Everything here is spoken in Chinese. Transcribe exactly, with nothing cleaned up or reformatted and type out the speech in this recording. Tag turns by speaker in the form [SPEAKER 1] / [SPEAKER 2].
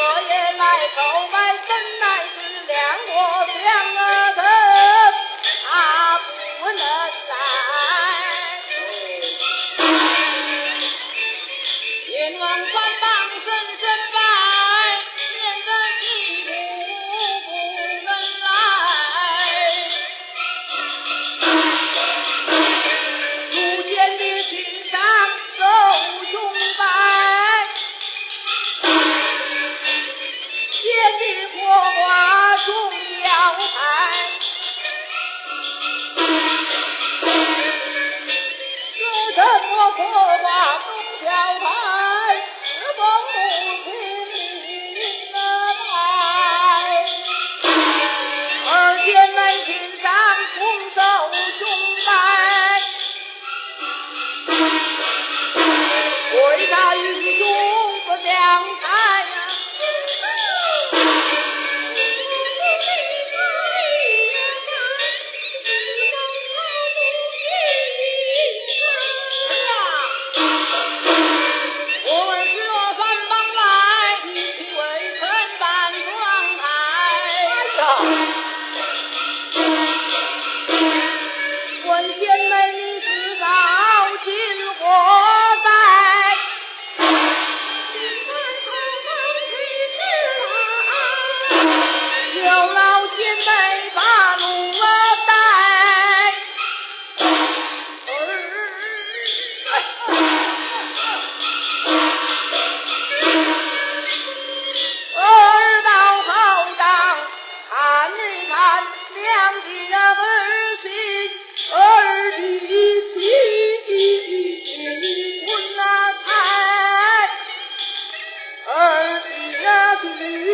[SPEAKER 1] 也来叩拜，怎奈是两国相得，他不能来。阎王反绑深深拜，免得辛苦不能来。如见的群上走雄白，见的火花中交台，有什么火花中交台，是否母亲领了牌？而见门群上同走雄白，为他英雄不相猜呀。我们是我反绑来，一起为臣办状态。问贤妹你知道金火在，有劳贤妹把路带。儿到后当看一看，两地的儿媳儿的亲婚啊财，儿的亲